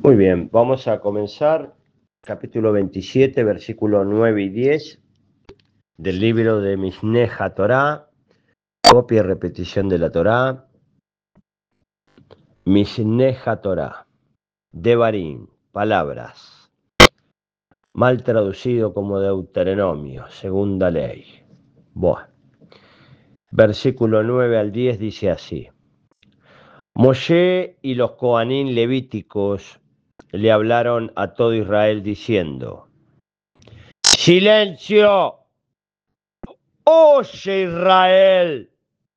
Muy bien, vamos a comenzar capítulo 27, versículos 9 y 10 del libro de Mishneh Torah, copia y repetición de la Torah. Mishneh Torah, Devarim, palabras, mal traducido como Deuteronomio, segunda ley. Bueno, versículo 9 al 10 dice así: Moshe y los Coanín levíticos le hablaron a todo Israel diciendo: ¡Silencio! Oye Israel,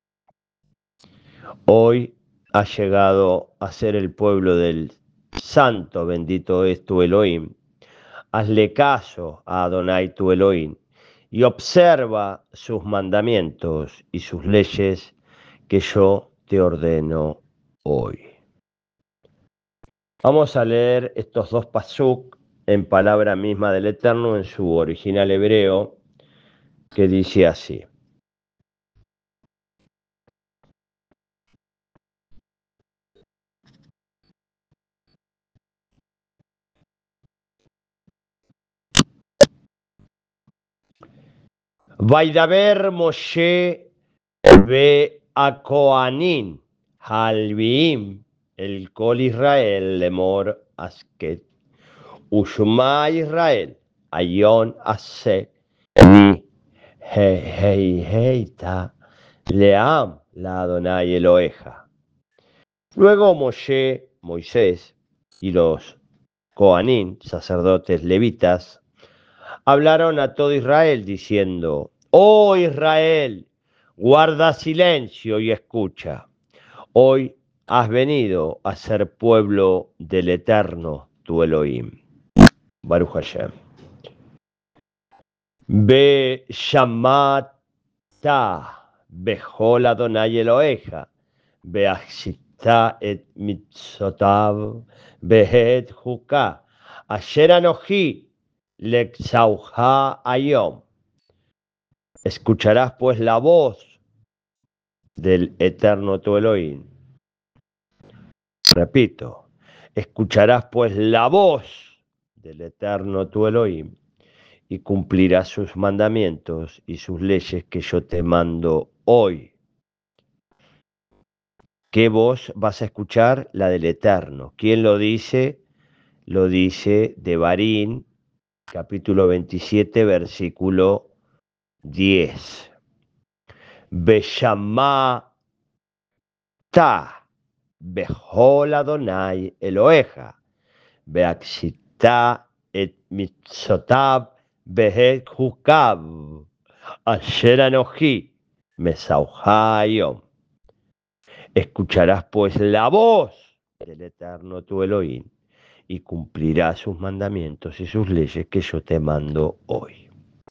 hoy ha llegado a ser el pueblo del santo, bendito es tu Elohim. Hazle caso a Adonai tu Elohim y observa sus mandamientos y sus leyes que yo te ordeno hoy. Vamos a leer estos dos pasuk en palabra misma del Eterno en su original hebreo, que dice así: Vaidaber Moshe ve a Koanin, Halviim, el Kol Israel, Lemor Asket, Ushma Israel, Ayon Ase, Ni, Heita, Leam, la Adonai Eloheja. Luego Moisés y los Koanin, sacerdotes levitas, hablaron a todo Israel diciendo: Oh Israel, guarda silencio y escucha. Hoy has venido a ser pueblo del Eterno, tu Elohim. Baruch Hashem. Be shamata bechol Adonai Eloheja, beachita et mitzotav, behet juka, asher anoji lexauja ayom. Escucharás pues la voz del Eterno tu Elohim. Repito, escucharás pues la voz del Eterno tu Elohim y cumplirás sus mandamientos y sus leyes que yo te mando hoy. ¿Qué voz vas a escuchar? La del Eterno. ¿Quién lo dice? Lo dice Devarim, capítulo 27, versículo 10. Beshamá ta bechol Adonai Eloheja, beachita et mitzotav behet hukav, asher anoji mesauja ayom. Escucharás pues la voz del Eterno tu Elohim y cumplirás sus mandamientos y sus leyes que yo te mando hoy.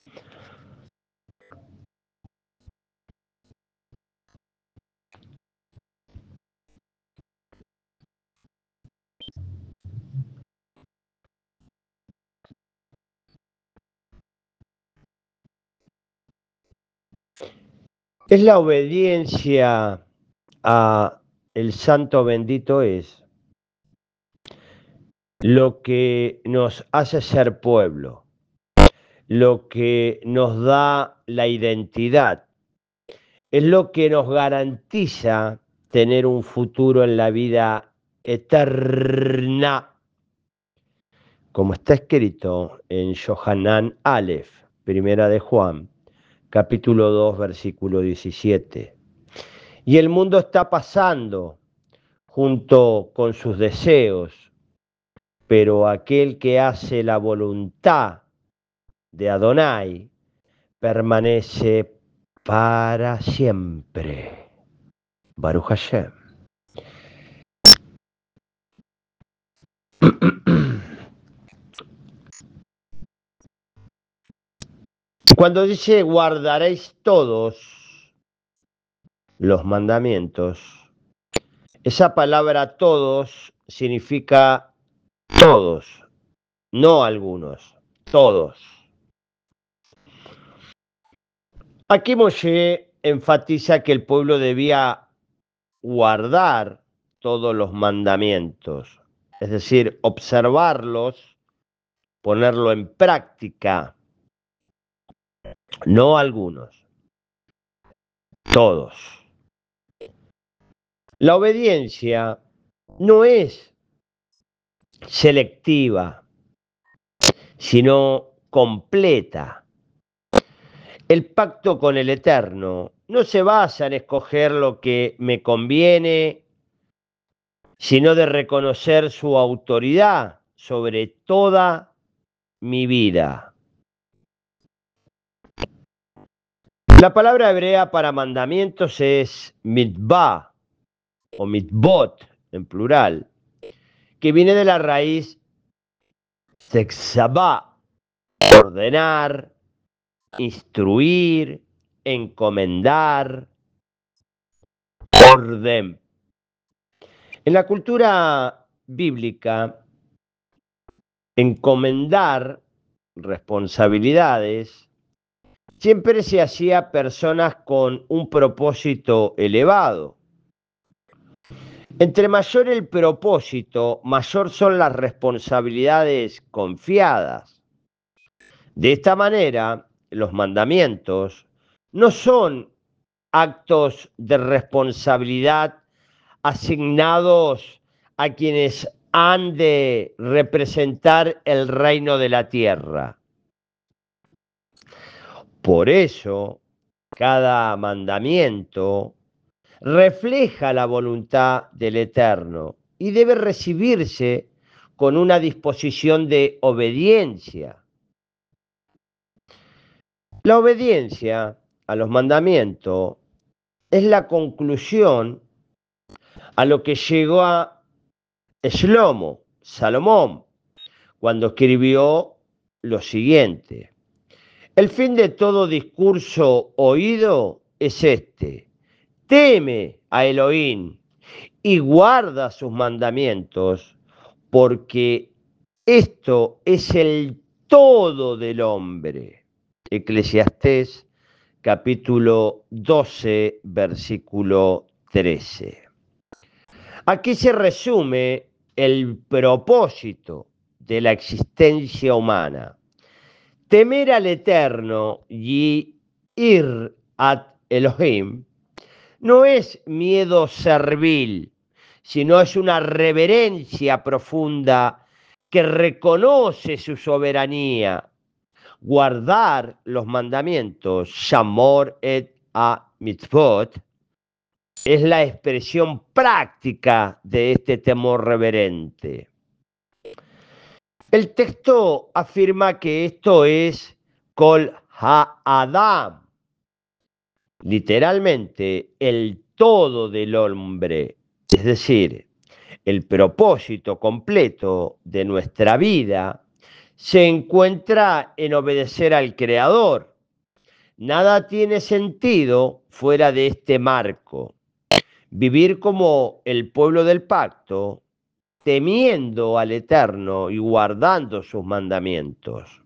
Es la obediencia a el santo bendito es lo que nos hace ser pueblo, lo que nos da la identidad, es lo que nos garantiza tener un futuro en la vida eterna, como está escrito en Yohanan Aleph, primera de Juan, capítulo 2, versículo 17. Y el mundo está pasando junto con sus deseos, pero aquel que hace la voluntad de Adonai permanece para siempre. Baruch Hashem. Cuando dice guardaréis todos los mandamientos, esa palabra todos significa todos, no algunos, todos. Aquí Moshe enfatiza que el pueblo debía guardar todos los mandamientos, es decir, observarlos, ponerlo en práctica, no algunos, todos. La obediencia no es selectiva, sino completa. El pacto con el Eterno no se basa en escoger lo que me conviene, sino de reconocer su autoridad sobre toda mi vida. La palabra hebrea para mandamientos es mitzvah o mitzvot en plural, que viene de la raíz sexabá, ordenar, instruir, encomendar, orden. En la cultura bíblica, encomendar responsabilidades siempre se hacía a personas con un propósito elevado. Entre mayor el propósito, mayor son las responsabilidades confiadas. De esta manera, los mandamientos no son actos de responsabilidad asignados a quienes han de representar el reino de la tierra. Por eso, cada mandamiento refleja la voluntad del Eterno y debe recibirse con una disposición de obediencia. La obediencia a los mandamientos es la conclusión a lo que llegó a Salomón, cuando escribió lo siguiente: el fin de todo discurso oído es este: teme a Elohim y guarda sus mandamientos, porque esto es el todo del hombre. Eclesiastés capítulo 12, versículo 13. Aquí se resume el propósito de la existencia humana: temer al Eterno y ir ad Elohim no es miedo servil, sino es una reverencia profunda que reconoce su soberanía. Guardar los mandamientos, shamor et a mitzvot, es la expresión práctica de este temor reverente. El texto afirma que esto es kol ha-adam, literalmente el todo del hombre, es decir, el propósito completo de nuestra vida se encuentra en obedecer al Creador. Nada tiene sentido fuera de este marco. Vivir como el pueblo del pacto, temiendo al Eterno y guardando sus mandamientos.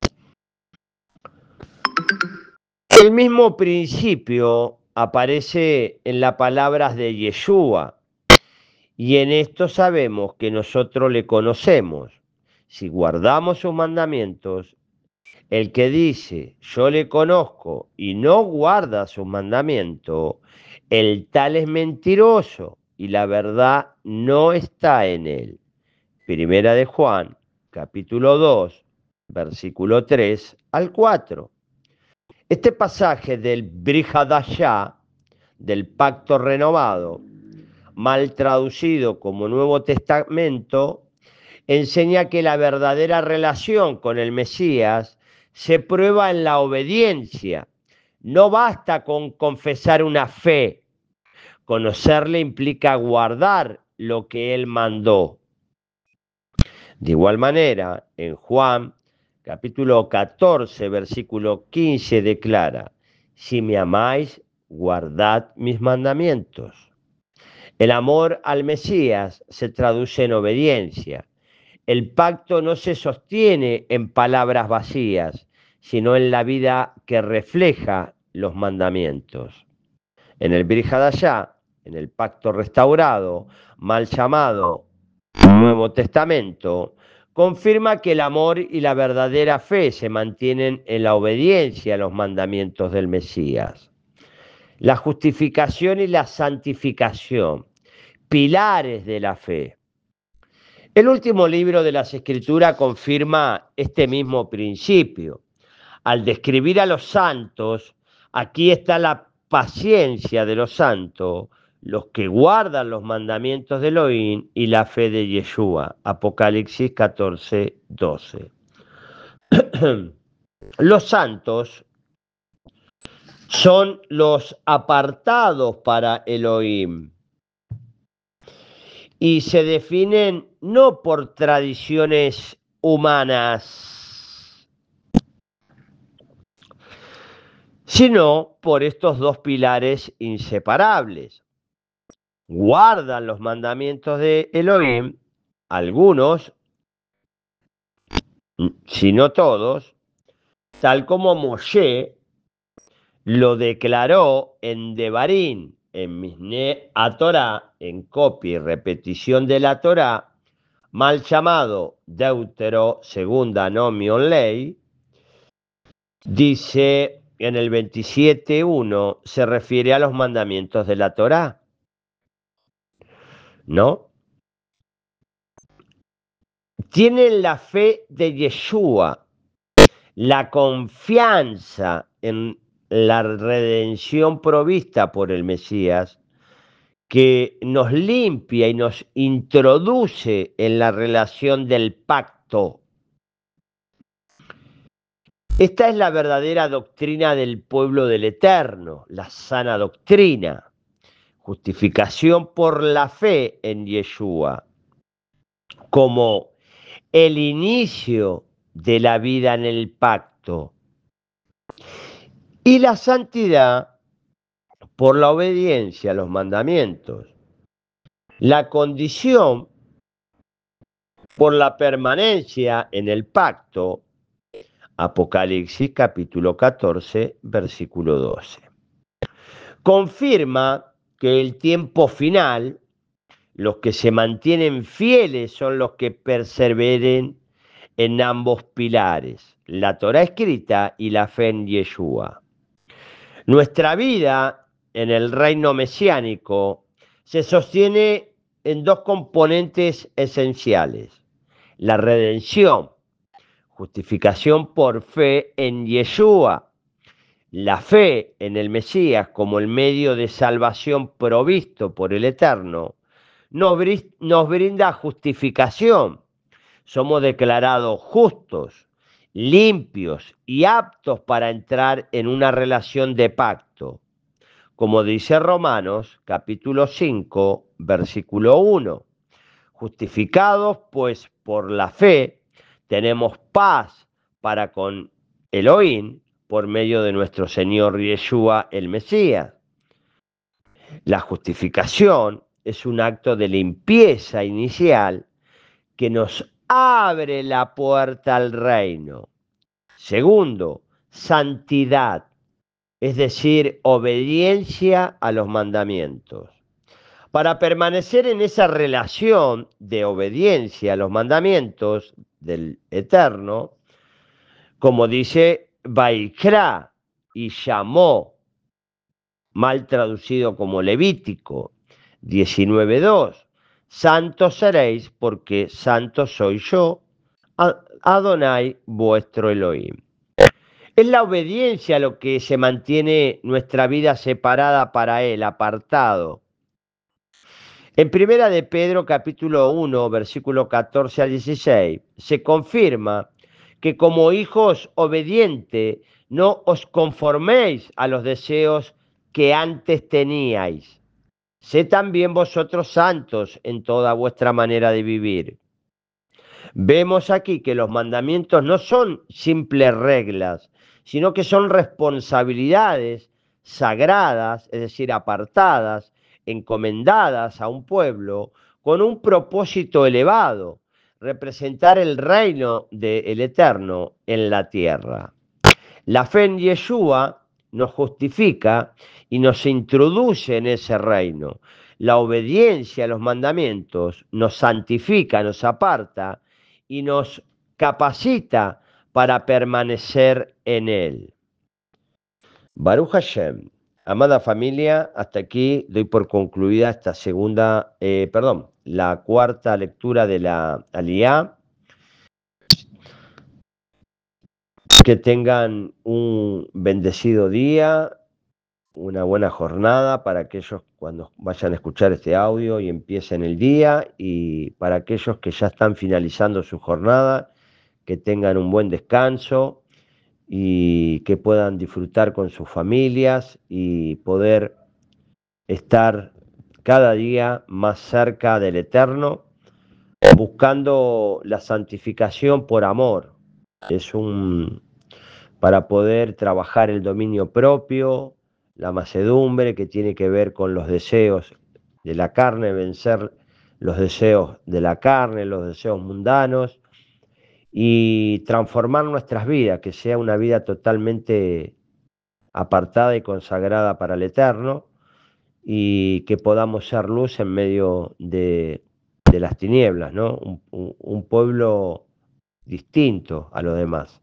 El mismo principio aparece en las palabras de Yeshua, y en esto sabemos que nosotros le conocemos, si guardamos sus mandamientos. El que dice, yo le conozco, y no guarda sus mandamientos, el tal es mentiroso, y la verdad no está en él. Primera de Juan, capítulo 2, versículo 3 al 4. Este pasaje del Brit Hadashah, del pacto renovado, mal traducido como Nuevo Testamento, enseña que la verdadera relación con el Mesías se prueba en la obediencia. No basta con confesar una fe. Conocerle implica guardar lo que él mandó. De igual manera, en Juan capítulo 14, versículo 15 declara: si me amáis, guardad mis mandamientos. El amor al Mesías se traduce en obediencia. El pacto no se sostiene en palabras vacías, sino en la vida que refleja los mandamientos. En el Brit Hadashah, en el pacto restaurado, mal llamado Nuevo Testamento confirma que el amor y la verdadera fe se mantienen en la obediencia a los mandamientos del Mesías. La justificación y la santificación, pilares de la fe. El último libro de las Escrituras confirma este mismo principio. Al describir a los santos, aquí está la paciencia de los santos, los que guardan los mandamientos de Elohim y la fe de Yeshua. Apocalipsis 14, 12. Los santos son los apartados para Elohim y se definen no por tradiciones humanas, sino por estos dos pilares inseparables. Guardan los mandamientos de Elohim, algunos, si no todos, tal como Moshe lo declaró en Devarim, en Mishneh a Torah, en copia y repetición de la Torah, mal llamado Deutero, segunda Nomion Ley, dice en el 27.1, se refiere a los mandamientos de la Torah, ¿no? Tienen la fe de Yeshua, la confianza en la redención provista por el Mesías, que nos limpia y nos introduce en la relación del pacto. Esta es la verdadera doctrina del pueblo del Eterno, la sana doctrina, justificación por la fe en Yeshua, como el inicio de la vida en el pacto, y la santidad por la obediencia a los mandamientos, la condición por la permanencia en el pacto. Apocalipsis capítulo 14, versículo 12. Confirma que el tiempo final, los que se mantienen fieles son los que perseveren en ambos pilares, la Torah escrita y la fe en Yeshua. Nuestra vida en el reino mesiánico se sostiene en dos componentes esenciales: la redención, justificación por fe en Yeshua, la fe en el Mesías como el medio de salvación provisto por el Eterno, nos brinda justificación. Somos declarados justos, limpios y aptos para entrar en una relación de pacto. Como dice Romanos capítulo 5, versículo 1. Justificados pues por la fe, tenemos paz para con Elohim por medio de nuestro Señor Yeshua el Mesías. La justificación es un acto de limpieza inicial que nos abre la puerta al reino. Segundo, santidad, es decir, obediencia a los mandamientos. Para permanecer en esa relación de obediencia a los mandamientos del Eterno, como dice Vaikra, y llamó, mal traducido como Levítico 19.2, santos seréis porque santo soy yo, Adonai vuestro Elohim. Es la obediencia lo que se mantiene nuestra vida separada para Él, apartado. En Primera de Pedro capítulo 1, versículo 14 al 16, se confirma que como hijos obedientes no os conforméis a los deseos que antes teníais. Sé también vosotros santos en toda vuestra manera de vivir. Vemos aquí que los mandamientos no son simples reglas, sino que son responsabilidades sagradas, es decir, apartadas, encomendadas a un pueblo con un propósito elevado: representar el reino del Eterno en la tierra. La fe en Yeshua nos justifica y nos introduce en ese reino. la obediencia a los mandamientos nos santifica, nos aparta y nos capacita para permanecer en Él. Baruch Hashem. Amada familia, hasta aquí doy por concluida esta la cuarta lectura de la Aliyá. Que tengan un bendecido día, una buena jornada para aquellos cuando vayan a escuchar este audio y empiecen el día, y para aquellos que ya están finalizando su jornada, que tengan un buen descanso y que puedan disfrutar con sus familias y poder estar cada día más cerca del Eterno, buscando la santificación por amor. Es para poder trabajar el dominio propio, la mansedumbre, que tiene que ver con los deseos de la carne, vencer los deseos de la carne, los deseos mundanos, y transformar nuestras vidas, que sea una vida totalmente apartada y consagrada para el Eterno, y que podamos ser luz en medio de las tinieblas, ¿no? Un pueblo distinto a los demás.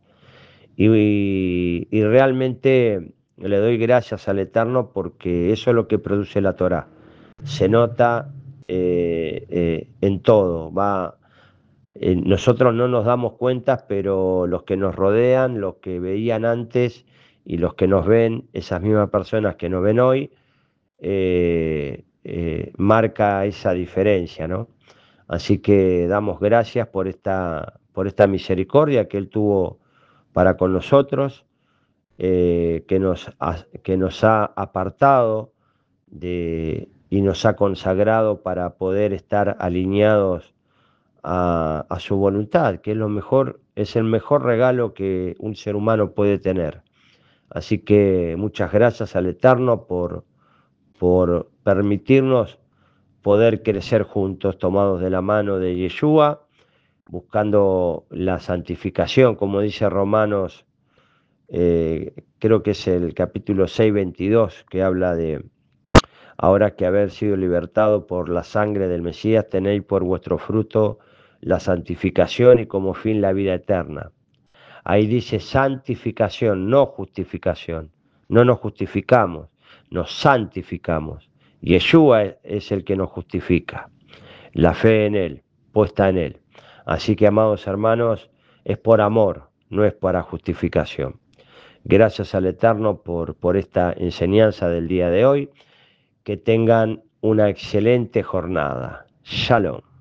Y realmente le doy gracias al Eterno porque eso es lo que produce la Torá. Se nota en todo. Nosotros no nos damos cuenta, pero los que nos rodean, los que veían antes y los que nos ven, esas mismas personas que nos ven hoy, marca esa diferencia, ¿no? Así que damos gracias por esta misericordia que Él tuvo para con nosotros, que nos ha apartado y nos ha consagrado para poder estar alineados a su voluntad, que es es el mejor regalo que un ser humano puede tener. Así que muchas gracias al Eterno por permitirnos poder crecer juntos, tomados de la mano de Yeshua, buscando la santificación, como dice Romanos, creo que es el capítulo 6:22, que habla de: ahora que haber sido libertado por la sangre del Mesías, tenéis por vuestro fruto la santificación y como fin la vida eterna. Ahí dice santificación, no justificación. No nos justificamos, nos santificamos. Yeshua es el que nos justifica. La fe en Él, puesta en Él. Así que, amados hermanos, es por amor, no es para justificación. Gracias al Eterno por esta enseñanza del día de hoy. Que tengan una excelente jornada. Shalom.